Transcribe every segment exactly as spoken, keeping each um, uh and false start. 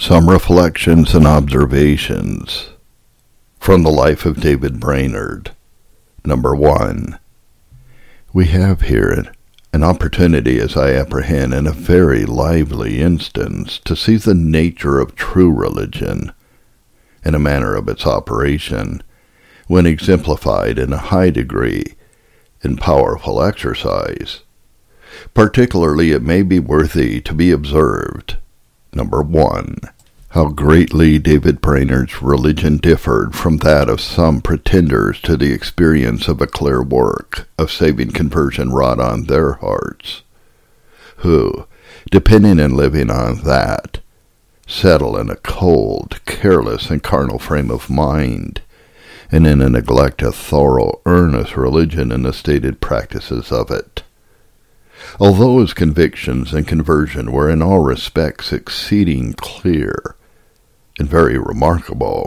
Some reflections and observations from the life of David Brainerd. Number one, we have here an opportunity, as I apprehend, in a very lively instance, to see the nature of true religion and a manner of its operation, when exemplified in a high degree in powerful exercise. Particularly it may be worthy to be observed, number one, how greatly David Brainerd's religion differed from that of some pretenders to the experience of a clear work of saving conversion wrought on their hearts, who, depending and living on that, settle in a cold, careless, and carnal frame of mind, and in a neglect of thorough, earnest religion and the stated practices of it. Although his convictions and conversion were in all respects exceeding clear and very remarkable,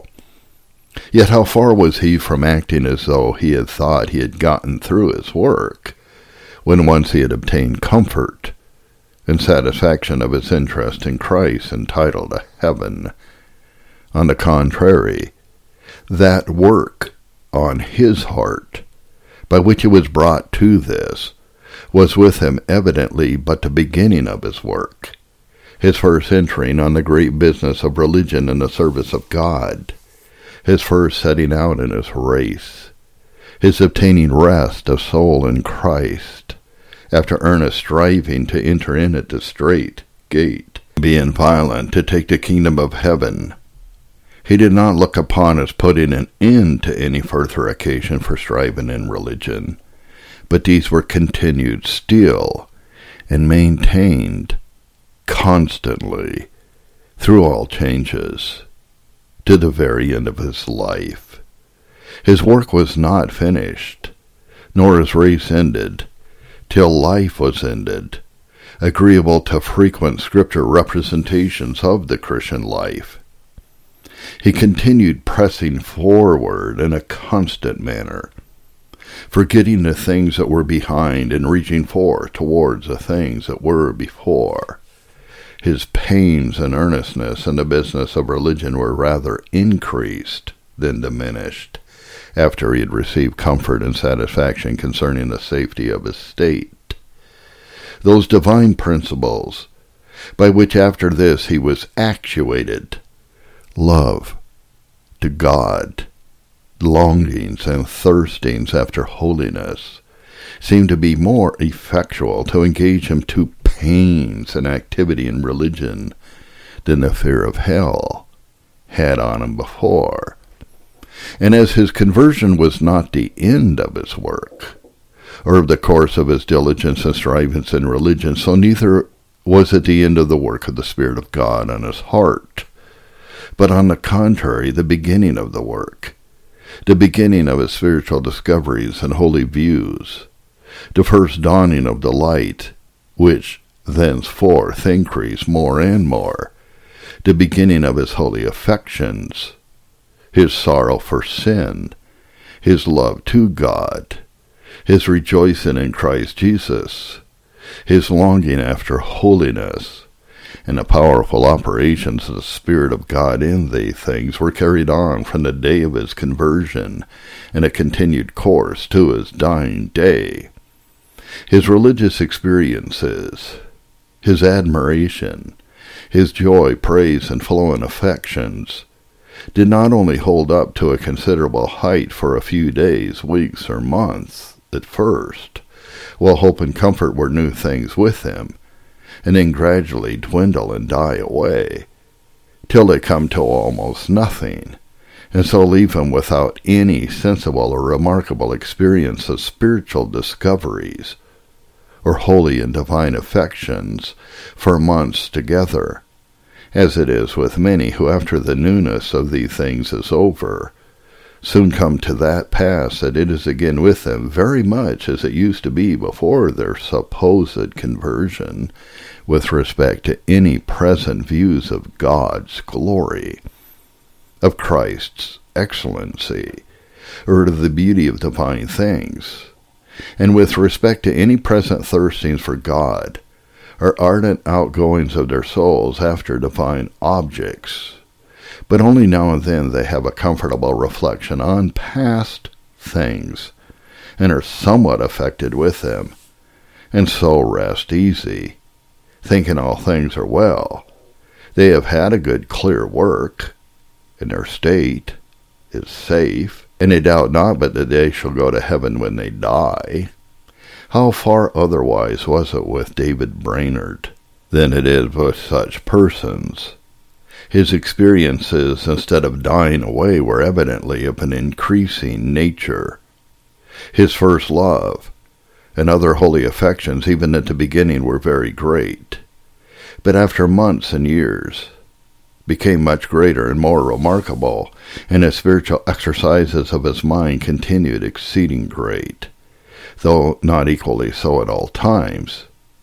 yet how far was he from acting as though he had thought he had gotten through his work, when once he had obtained comfort and satisfaction of his interest in Christ entitled to heaven. On the contrary, that work on his heart, by which he was brought to this, was with him evidently but the beginning of his work, his first entering on the great business of religion in the service of God, his first setting out in his race, his obtaining rest of soul in Christ, after earnest striving to enter in at the strait gate, being violent to take the kingdom of heaven. He did not look upon as putting an end to any further occasion for striving in religion, but these were continued still and maintained constantly through all changes to the very end of his life. His work was not finished, nor his race ended, till life was ended, agreeable to frequent scripture representations of the Christian life. He continued pressing forward in a constant manner, forgetting the things that were behind and reaching forth towards the things that were before. His pains and earnestness in the business of religion were rather increased than diminished, after he had received comfort and satisfaction concerning the safety of his state. Those divine principles, by which after this he was actuated, love to God, longings and thirstings after holiness, seemed to be more effectual to engage him to pains and activity in religion than the fear of hell had on him before. And as his conversion was not the end of his work, or of the course of his diligence and strivings in religion, so neither was it the end of the work of the Spirit of God on his heart, but on the contrary, the beginning of the work, the beginning of his spiritual discoveries and holy views, the first dawning of the light, which thenceforth increased more and more, the beginning of his holy affections, his sorrow for sin, his love to God, his rejoicing in Christ Jesus, his longing after holiness, and the powerful operations of the Spirit of God in these things were carried on from the day of his conversion in a continued course to his dying day. His religious experiences, his admiration, his joy, praise, and flowing affections did not only hold up to a considerable height for a few days, weeks, or months at first, while hope and comfort were new things with him, and then gradually dwindle and die away, till they come to almost nothing, and so leave him without any sensible or remarkable experience of spiritual discoveries, or holy and divine affections, for months together, as it is with many who, after the newness of these things is over, soon come to that pass that it is again with them very much as it used to be before their supposed conversion, with respect to any present views of God's glory, of Christ's excellency, or of the beauty of divine things, and with respect to any present thirstings for God, or ardent outgoings of their souls after divine objects, but only now and then they have a comfortable reflection on past things, and are somewhat affected with them, and so rest easy, thinking all things are well. They have had a good clear work, and their state is safe, and they doubt not but that they shall go to heaven when they die. How far otherwise was it with David Brainerd than it is with such persons? His experiences, instead of dying away, were evidently of an increasing nature. His first love and other holy affections, even at the beginning, were very great, but after months and years became much greater and more remarkable, and the spiritual exercises of his mind continued exceeding great, though not equally so at all times,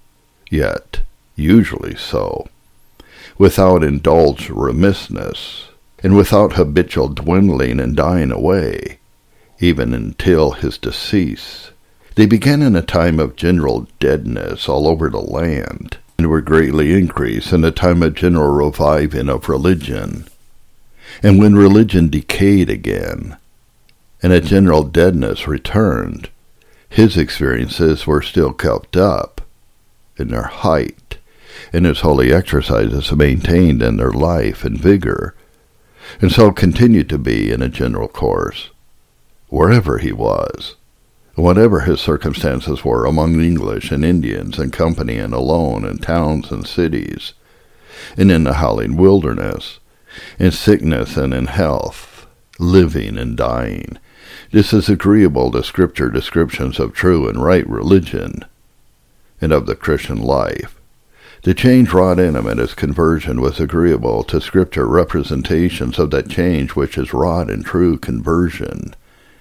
yet usually so, without indulged remissness, and without habitual dwindling and dying away, even until his decease. They began in a time of general deadness all over the land, and were greatly increased in a time of general reviving of religion. And when religion decayed again, and a general deadness returned, his experiences were still kept up in their height, and his holy exercises maintained in their life and vigor, and so continued to be in a general course, wherever he was, whatever his circumstances were among English and Indians in company and alone in towns and cities, and in the howling wilderness, in sickness and in health, living and dying. This is agreeable to Scripture descriptions of true and right religion, and of the Christian life. The change wrought in him at his conversion was agreeable to Scripture representations of that change which is wrought in true conversion.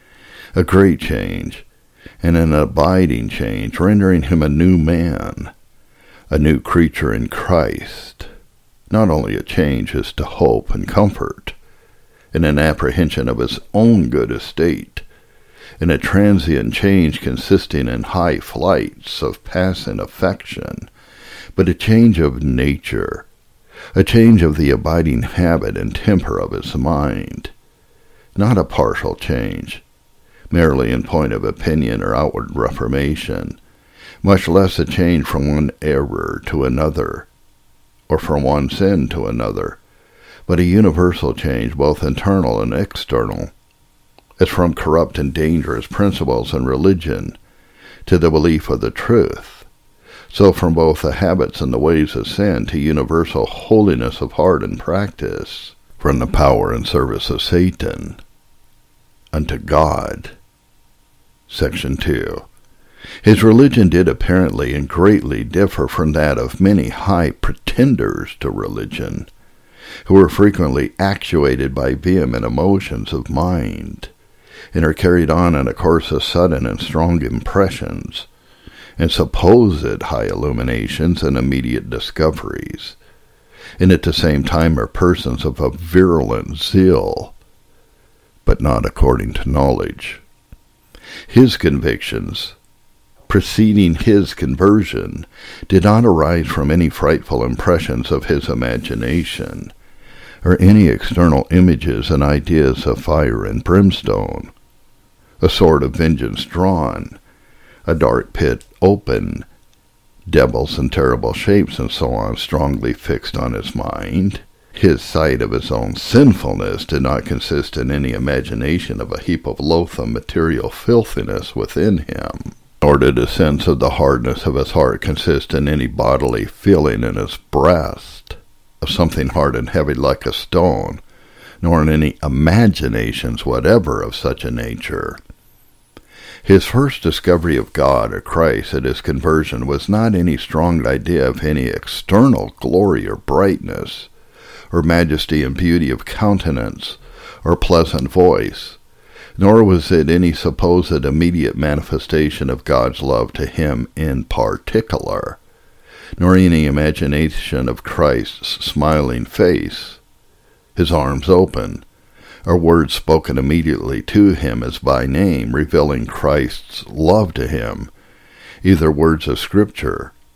A great change, and an abiding change, rendering him a new man, a new creature in Christ. Not only a change as to hope and comfort, and an apprehension of his own good estate, and a transient change consisting in high flights of passing affection, but a change of nature, a change of the abiding habit and temper of his mind, not a partial change, merely in point of opinion or outward reformation, much less a change from one error to another, or from one sin to another, but a universal change, both internal and external, as from corrupt and dangerous principles in religion to the belief of the truth, so from both the habits and the ways of sin to universal holiness of heart and practice, from the power and service of Satan unto God. Section two. His religion did apparently and greatly differ from that of many high pretenders to religion, who are frequently actuated by vehement emotions of mind, and are carried on in a course of sudden and strong impressions, and supposed high illuminations and immediate discoveries, and at the same time are persons of a virulent zeal, but not according to knowledge. His convictions, preceding his conversion, did not arise from any frightful impressions of his imagination, or any external images and ideas of fire and brimstone, a sword of vengeance drawn, a dark pit open, devils and terrible shapes and so on strongly fixed on his mind. His sight of his own sinfulness did not consist in any imagination of a heap of loathsome material filthiness within him, nor did a sense of the hardness of his heart consist in any bodily feeling in his breast of something hard and heavy like a stone, nor in any imaginations whatever of such a nature. His first discovery of God or Christ at his conversion was not any strong idea of any external glory or brightness, or majesty and beauty of countenance, or pleasant voice, nor was it any supposed immediate manifestation of God's love to him in particular, nor any imagination of Christ's smiling face, his arms open, or words spoken immediately to him as by name, revealing Christ's love to him, either words of Scripture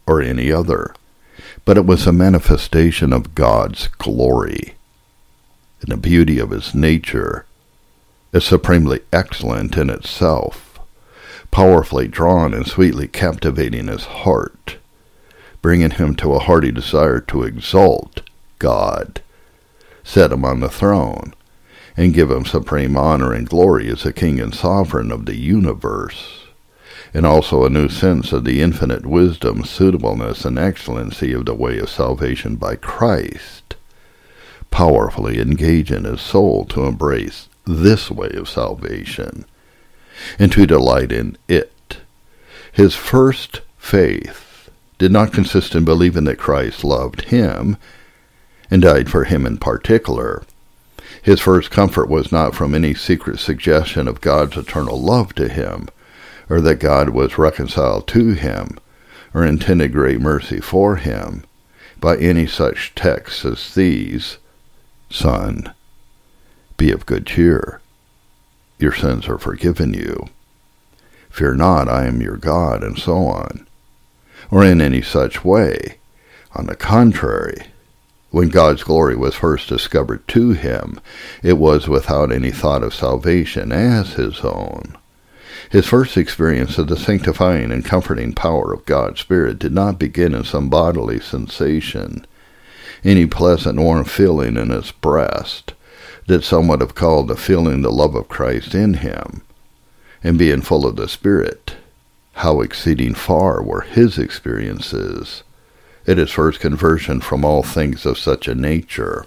or any other, but it was a manifestation of God's glory, and the beauty of his nature is supremely excellent in itself, powerfully drawn and sweetly captivating his heart, bringing him to a hearty desire to exalt God, set him on the throne, and give him supreme honor and glory as the King and Sovereign of the universe, and also a new sense of the infinite wisdom, suitableness, and excellency of the way of salvation by Christ, powerfully engaging his soul to embrace this way of salvation, and to delight in it. His first faith did not consist in believing that Christ loved him, and died for him in particular. His first comfort was not from any secret suggestion of God's eternal love to him, or that God was reconciled to him, or intended great mercy for him, by any such texts as these: Son, be of good cheer, your sins are forgiven you. Fear not, I am your God, and so on. Or in any such way. On the contrary, when God's glory was first discovered to him, it was without any thought of salvation as his own. His first experience of the sanctifying and comforting power of God's Spirit did not begin in some bodily sensation, any pleasant warm feeling in his breast, that some would have called the feeling the love of Christ in him, and being full of the Spirit. How exceeding far were his experiences at his first conversion from all things of such a nature.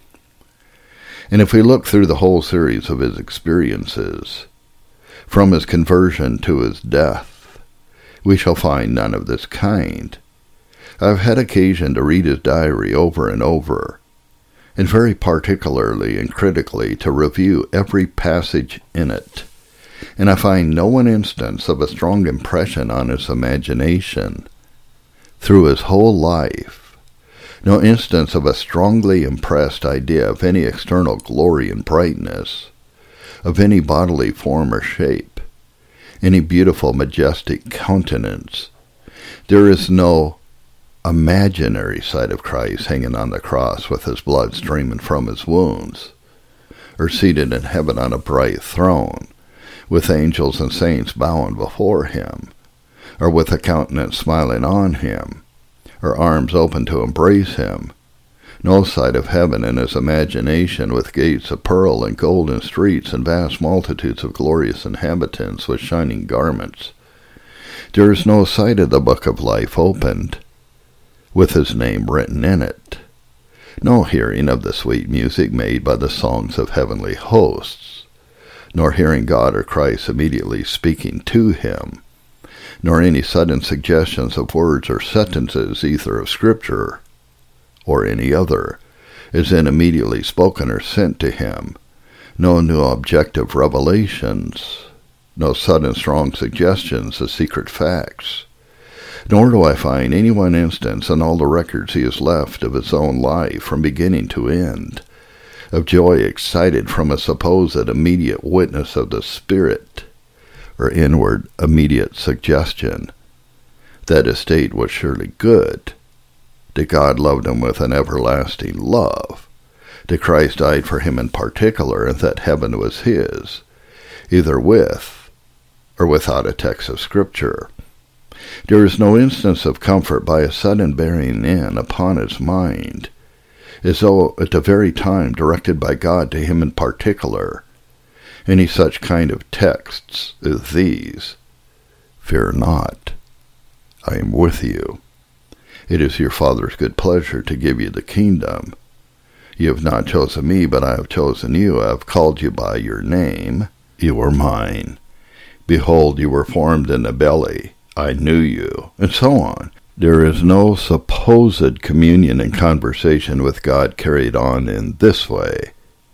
And if we look through the whole series of his experiences, from his conversion to his death, we shall find none of this kind. I've had occasion to read his diary over and over, and very particularly and critically to review every passage in it, and I find no one instance of a strong impression on his imagination through his whole life, no instance of a strongly impressed idea of any external glory and brightness, of any bodily form or shape, any beautiful, majestic countenance. There is no imaginary sight of Christ hanging on the cross with his blood streaming from his wounds, or seated in heaven on a bright throne, with angels and saints bowing before him, or with a countenance smiling on him, or arms open to embrace him. No sight of heaven in his imagination, with gates of pearl and golden streets and vast multitudes of glorious inhabitants with shining garments. There is no sight of the book of life opened, with his name written in it. No hearing of the sweet music made by the songs of heavenly hosts, nor hearing God or Christ immediately speaking to him, nor any sudden suggestions of words or sentences either of Scripture or any other, as in immediately spoken or sent to him, no new objective revelations, no sudden strong suggestions of secret facts, nor do I find any one instance in all the records he has left of his own life from beginning to end, of joy excited from a supposed immediate witness of the Spirit, or inward immediate suggestion that his state was surely good, that God loved him with an everlasting love, that Christ died for him in particular, and that heaven was his, either with or without a text of Scripture. There is no instance of comfort by a sudden bearing in upon his mind, as though at the very time directed by God to him in particular, any such kind of texts as these: Fear not, I am with you. It is your Father's good pleasure to give you the kingdom. You have not chosen me, but I have chosen you. I have called you by your name. You are mine. Behold, you were formed in the belly. I knew you, and so on. There is no supposed communion and conversation with God carried on in this way,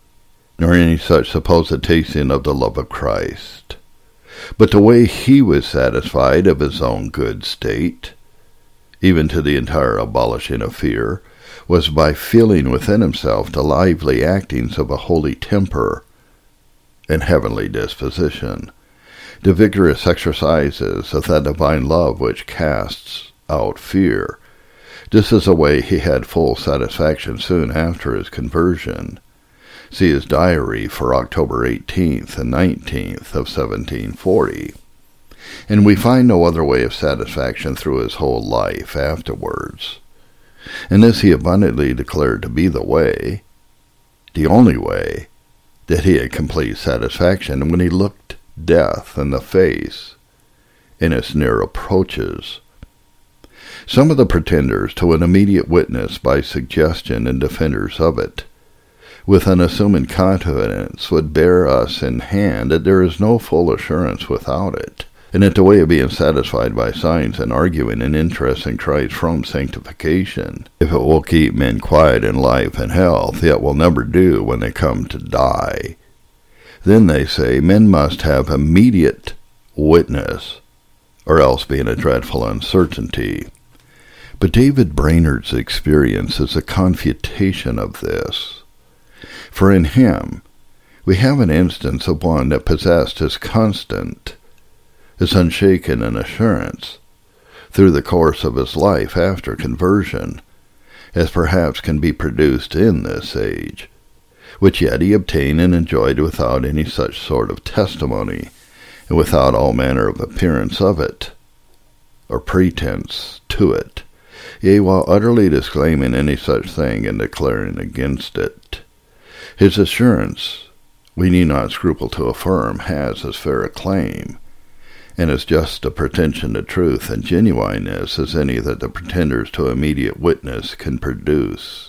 nor any such supposed tasting of the love of Christ. But the way he was satisfied of his own good state, even to the entire abolishing of fear, was by feeling within himself the lively actings of a holy temper and heavenly disposition, the vigorous exercises of that divine love which casts out fear. This is a way he had full satisfaction soon after his conversion. See his diary for October eighteenth and nineteenth of seventeen forty. And we find no other way of satisfaction through his whole life afterwards. And this he abundantly declared to be the way, the only way, that he had complete satisfaction when he looked death in the face in its near approaches. Some of the pretenders to an immediate witness by suggestion and defenders of it, with an assuming confidence, would bear us in hand that there is no full assurance without it, and that the way of being satisfied by signs and arguing and interest in Christ from sanctification, if it will keep men quiet in life and health, yet will never do when they come to die. Then they say men must have immediate witness, or else be in a dreadful uncertainty. But David Brainerd's experience is a confutation of this. For in him, we have an instance of one that possessed his constant, his unshaken an assurance, through the course of his life after conversion, as perhaps can be produced in this age, which yet he obtained and enjoyed without any such sort of testimony, and without all manner of appearance of it, or pretense to it, yea, while utterly disclaiming any such thing and declaring against it. His assurance, we need not scruple to affirm, has as fair a claim, and as just a pretension to truth and genuineness as any that the pretenders to immediate witness can produce.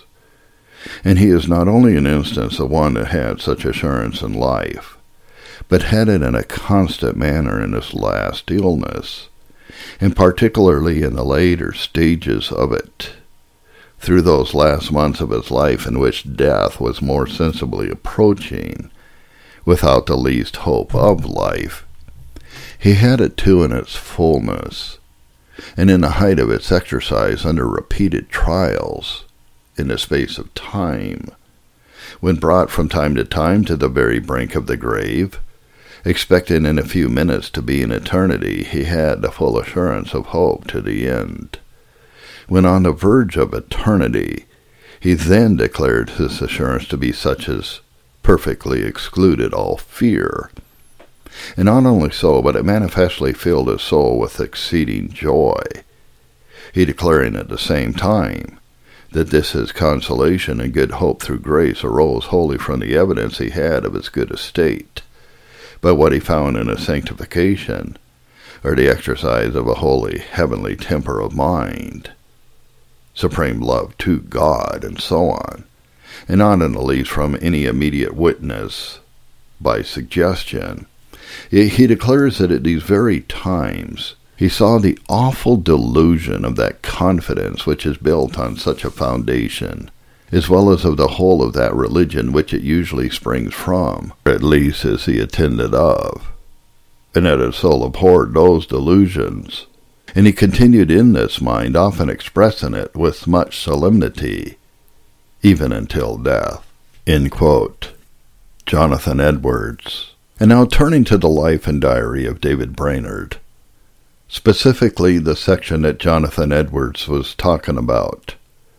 And he is not only an instance of one that had such assurance in life, but had it in a constant manner in his last illness, and particularly in the later stages of it, through those last months of his life in which death was more sensibly approaching, without the least hope of life. He had it too in its fullness, and in the height of its exercise under repeated trials, in the space of time, when brought from time to time to the very brink of the grave, expecting in a few minutes to be in eternity, he had the full assurance of hope to the end. When on the verge of eternity, he then declared his assurance to be such as perfectly excluded all fear. And not only so, but it manifestly filled his soul with exceeding joy, he declaring at the same time that this his consolation and good hope through grace arose wholly from the evidence he had of his good estate, by what he found in his sanctification, or the exercise of a holy heavenly temper of mind, supreme love to God, and so on, and not in the least from any immediate witness by suggestion. He declares that at these very times he saw the awful delusion of that confidence which is built on such a foundation, as well as of the whole of that religion which it usually springs from, or at least is the attendant of, and that his soul abhorred those delusions. And he continued in this mind, often expressing it with much solemnity, even until death. End quote. Jonathan Edwards. And now turning to the life and diary of David Brainerd, specifically the section that Jonathan Edwards was talking about,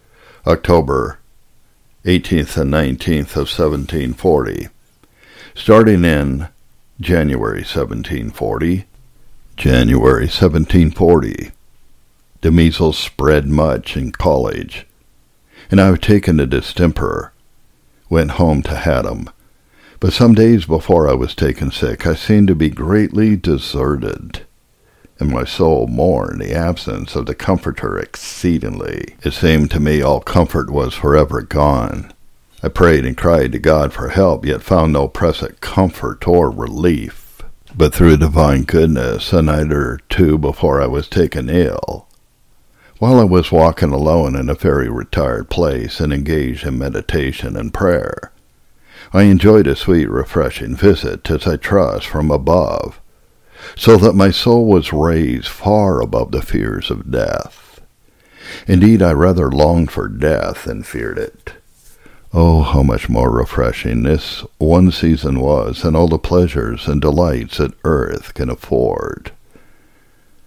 October eighteenth and nineteenth of seventeen forty, starting in January seventeen forty. January seventeen forty. The measles spread much in college, and I have taken the distemper, went home to Haddam. But some days before I was taken sick, I seemed to be greatly deserted, and my soul mourned the absence of the Comforter exceedingly. It seemed to me all comfort was forever gone. I prayed and cried to God for help, yet found no present comfort or relief. But through divine goodness, a night or two before I was taken ill, while I was walking alone in a very retired place and engaged in meditation and prayer, I enjoyed a sweet, refreshing visit, as I trust, from above, so that my soul was raised far above the fears of death. Indeed, I rather longed for death than feared it. Oh, how much more refreshing this one season was than all the pleasures and delights that earth can afford.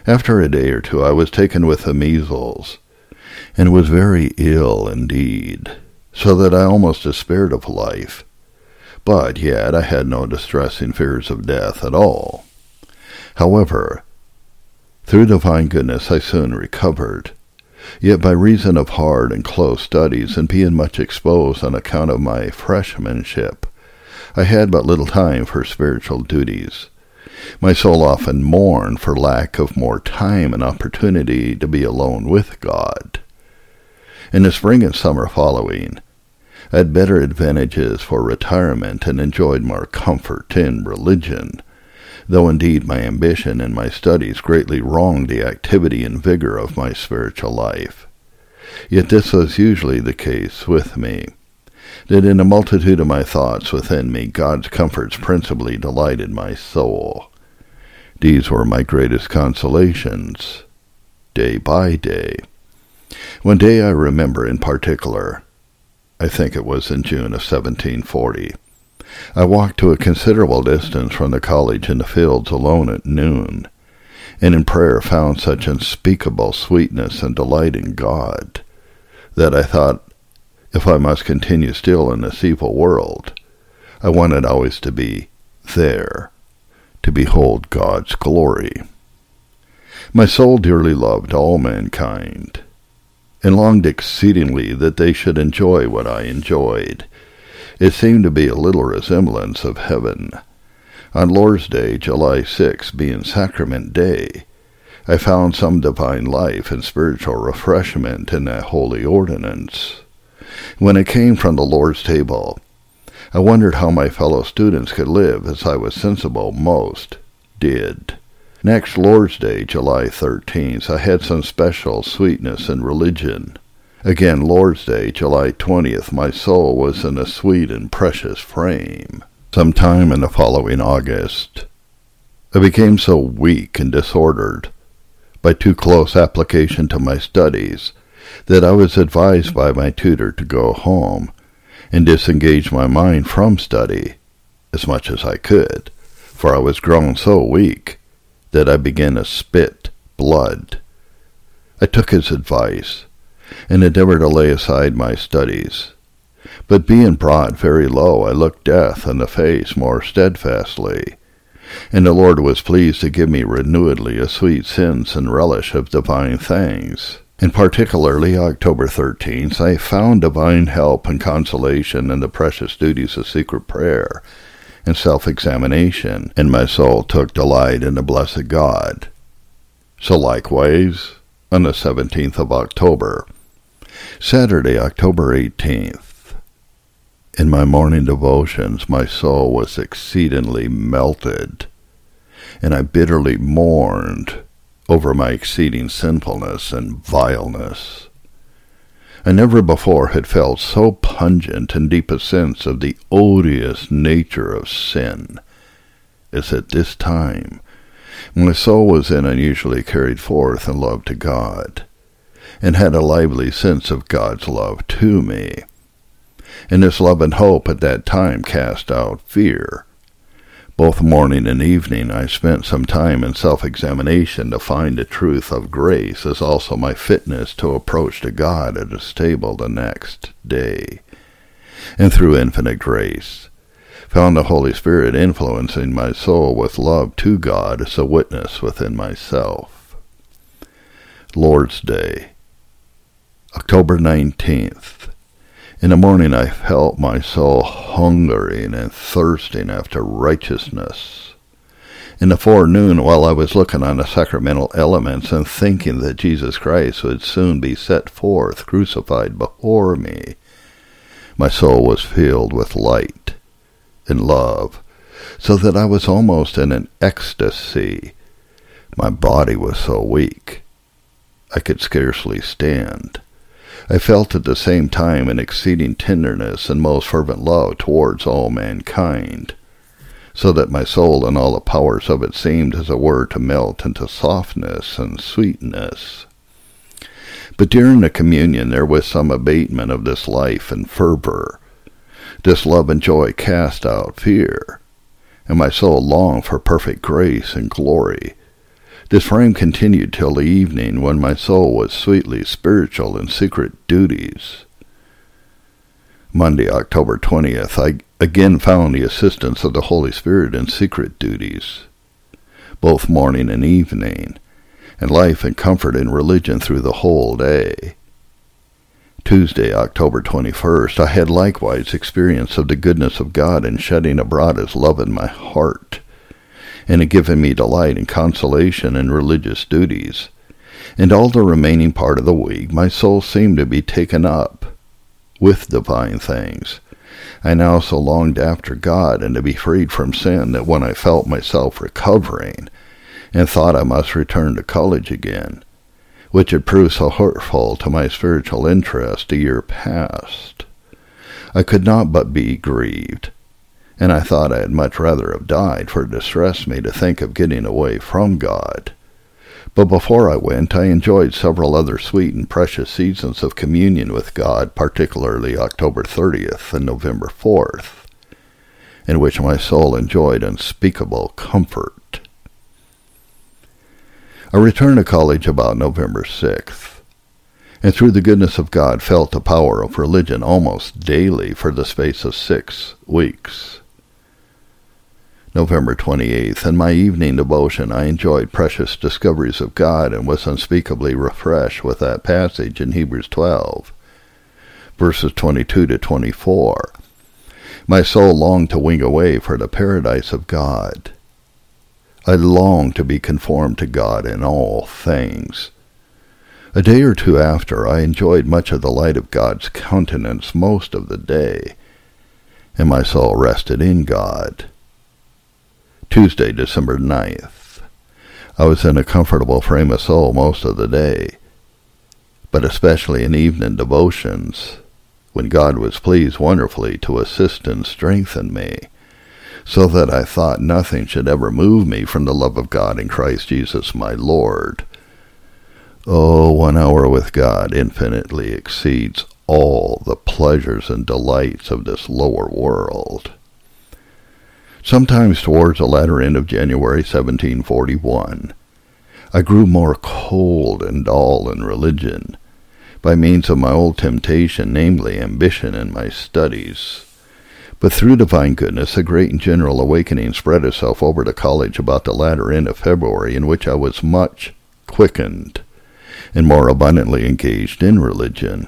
After a day or two I was taken with the measles, and was very ill indeed, so that I almost despaired of life. But yet I had no distressing fears of death at all. However, through divine goodness I soon recovered. Yet by reason of hard and close studies, and being much exposed on account of my freshmanship, I had but little time for spiritual duties. My soul often mourned for lack of more time and opportunity to be alone with God. In the spring and summer following, I had better advantages for retirement and enjoyed more comfort in religion, though indeed my ambition and my studies greatly wronged the activity and vigor of my spiritual life. Yet this was usually the case with me, that in a multitude of my thoughts within me, God's comforts principally delighted my soul. These were my greatest consolations, day by day. One day I remember in particular, I think it was in June of seventeen forty, I walked to a considerable distance from the college in the fields alone at noon, and in prayer found such unspeakable sweetness and delight in God, that I thought, if I must continue still in this evil world, I wanted always to be there, to behold God's glory. My soul dearly loved all mankind, and longed exceedingly that they should enjoy what I enjoyed. It seemed to be a little resemblance of heaven. On Lord's Day, July sixth, being Sacrament Day, I found some divine life and spiritual refreshment in that holy ordinance. When I came from the Lord's table, I wondered how my fellow students could live as I was sensible most did. Next Lord's Day, July thirteenth, I had some special sweetness in religion. Again, Lord's Day, July twentieth, my soul was in a sweet and precious frame. Some time in the following August, I became so weak and disordered by too close application to my studies that I was advised by my tutor to go home and disengage my mind from study as much as I could, for I was grown so weak that I began to spit blood. I took his advice, and endeavored to lay aside my studies. But being brought very low, I looked death in the face more steadfastly, and the Lord was pleased to give me renewedly a sweet sense and relish of divine things. And particularly October thirteenth, I found divine help and consolation in the precious duties of secret prayer and self-examination, and my soul took delight in the blessed God. So likewise, on the seventeenth of October, Saturday, October eighteenth, in my morning devotions, my soul was exceedingly melted, and I bitterly mourned over my exceeding sinfulness and vileness. I never before had felt so pungent and deep a sense of the odious nature of sin as at this time. My soul was then unusually carried forth in love to God, and had a lively sense of God's love to me. And this love and hope at that time cast out fear. Both morning and evening I spent some time in self-examination to find the truth of grace, as also my fitness to approach to God at his table the next day. And through infinite grace, found the Holy Spirit influencing my soul with love to God as a witness within myself. Lord's Day, October nineteenth. In the morning I felt my soul hungering and thirsting after righteousness. In the forenoon, while I was looking on the sacramental elements and thinking that Jesus Christ would soon be set forth crucified before me, my soul was filled with light and love, so that I was almost in an ecstasy. My body was so weak, I could scarcely stand. I felt at the same time an exceeding tenderness and most fervent love towards all mankind, so that my soul and all the powers of it seemed as it were to melt into softness and sweetness. But during the communion there was some abatement of this life and fervor. This love and joy cast out fear, and my soul longed for perfect grace and glory, This frame continued till the evening, when my soul was sweetly spiritual in secret duties. Monday, October twentieth, I again found the assistance of the Holy Spirit in secret duties, both morning and evening, and life and comfort in religion through the whole day. Tuesday, October twenty-first, I had likewise experience of the goodness of God in shedding abroad His love in my heart, and in giving me delight and consolation in religious duties. And all the remaining part of the week my soul seemed to be taken up with divine things. I now so longed after God and to be freed from sin that when I felt myself recovering and thought I must return to college again, which had proved so hurtful to my spiritual interest a year past, I could not but be grieved, and I thought I had much rather have died, for it distressed me to think of getting away from God. But before I went, I enjoyed several other sweet and precious seasons of communion with God, particularly October thirtieth and November fourth, in which my soul enjoyed unspeakable comfort. I returned to college about November sixth, and through the goodness of God felt the power of religion almost daily for the space of six weeks. November twenty-eighth, in my evening devotion I enjoyed precious discoveries of God and was unspeakably refreshed with that passage in Hebrews twelve, verses twenty-two to twenty-four. My soul longed to wing away for the paradise of God. I longed to be conformed to God in all things. A day or two after, I enjoyed much of the light of God's countenance most of the day, and my soul rested in God. Tuesday, December ninth. I was in a comfortable frame of soul most of the day, but especially in evening devotions, when God was pleased wonderfully to assist and strengthen me, so that I thought nothing should ever move me from the love of God in Christ Jesus my Lord. Oh, one hour with God infinitely exceeds all the pleasures and delights of this lower world. Sometimes towards the latter end of January seventeen forty-one, I grew more cold and dull in religion, by means of my old temptation, namely ambition in my studies. But through divine goodness, a great and general awakening spread itself over the college about the latter end of February, in which I was much quickened and more abundantly engaged in religion.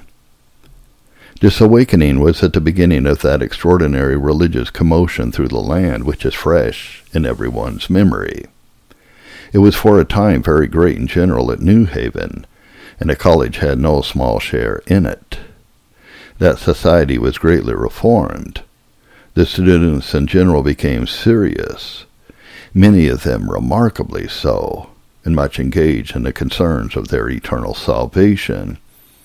This awakening was at the beginning of that extraordinary religious commotion through the land which is fresh in everyone's memory. It was for a time very great and general at New Haven, and the college had no small share in it. That society was greatly reformed. The students in general became serious, many of them remarkably so, and much engaged in the concerns of their eternal salvation.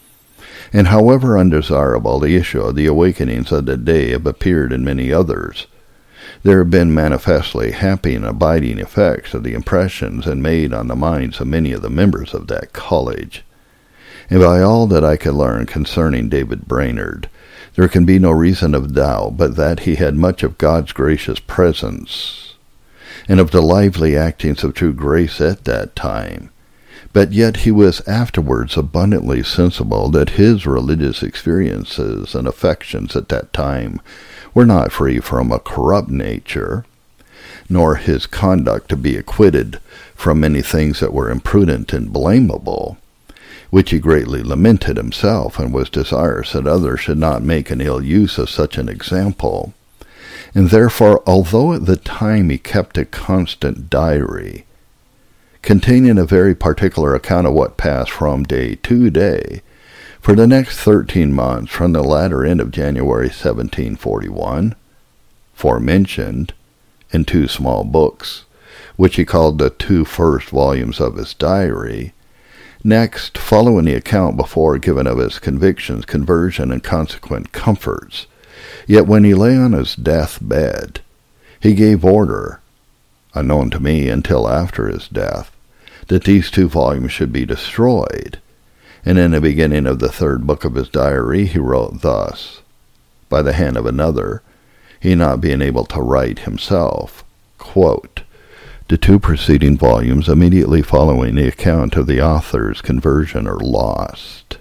And however undesirable the issue of the awakenings of the day have appeared in many others, there have been manifestly happy and abiding effects of the impressions and made on the minds of many of the members of that college. And by all that I could learn concerning David Brainerd, there can be no reason of doubt but that he had much of God's gracious presence, and of the lively actings of true grace at that time. But yet he was afterwards abundantly sensible that his religious experiences and affections at that time were not free from a corrupt nature, nor his conduct to be acquitted from many things that were imprudent and blamable, which he greatly lamented himself, and was desirous that others should not make an ill use of such an example. And therefore, although at the time he kept a constant diary, containing a very particular account of what passed from day to day, for the next thirteen months from the latter end of January seventeen forty-one, forementioned, in two small books, which he called the two first volumes of his diary. Next, following the account before given of his convictions, conversion, and consequent comforts, yet when he lay on his death-bed, he gave order, unknown to me until after his death, that these two volumes should be destroyed. And in the beginning of the third book of his diary he wrote thus, by the hand of another, he not being able to write himself, quote, The two preceding volumes immediately following the account of the author's conversion are lost.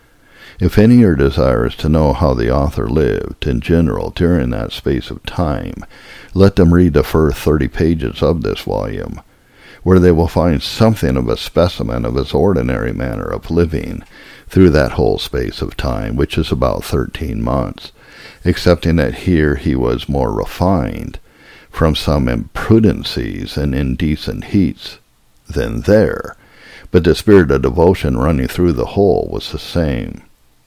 If any are desirous to know how the author lived in general during that space of time, let them read the first thirty pages of this volume, where they will find something of a specimen of his ordinary manner of living through that whole space of time, which is about thirteen months, excepting that here he was more refined from some imprudencies and indecent heats than there, but the spirit of devotion running through the whole was the same.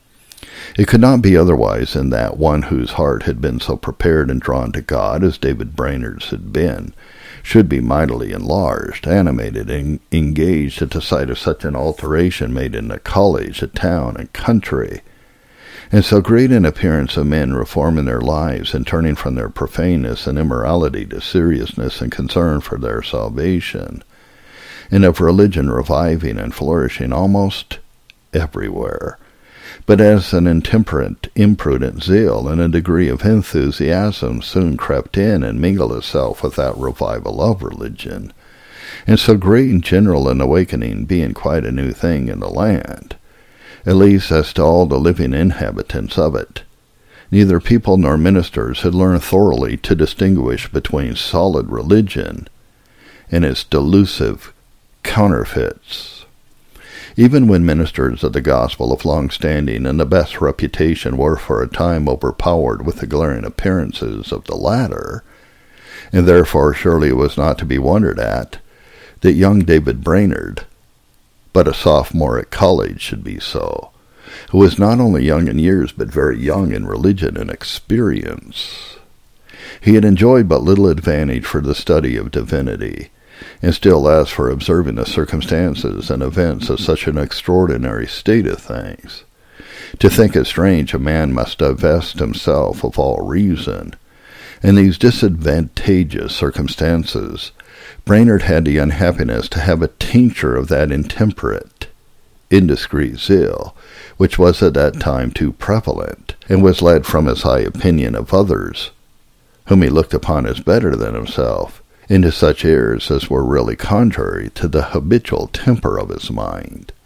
It could not be otherwise in that one whose heart had been so prepared and drawn to God as David Brainerd's had been should be mightily enlarged, animated, and engaged at the sight of such an alteration made in the college, the town, and country, and so great an appearance of men reforming their lives and turning from their profaneness and immorality to seriousness and concern for their salvation, and of religion reviving and flourishing almost everywhere, but as an intemperate, imprudent zeal and a degree of enthusiasm soon crept in and mingled itself with that revival of religion, and so great and general an awakening being quite a new thing in the land, at least as to all the living inhabitants of it, neither people nor ministers had learned thoroughly to distinguish between solid religion and its delusive counterfeits. Even when ministers of the gospel of long standing and the best reputation were for a time overpowered with the glaring appearances of the latter, and therefore surely it was not to be wondered at that young David Brainerd, but a sophomore at college, should be so, who was not only young in years but very young in religion and experience. He had enjoyed but little advantage for the study of divinity, and still less for observing the circumstances and events of such an extraordinary state of things. To think it strange a man must divest himself of all reason. In these disadvantageous circumstances, Brainerd had the unhappiness to have a tincture of that intemperate, indiscreet zeal, which was at that time too prevalent, and was led from his high opinion of others, whom he looked upon as better than himself, into such errors as were really contrary to the habitual temper of his mind.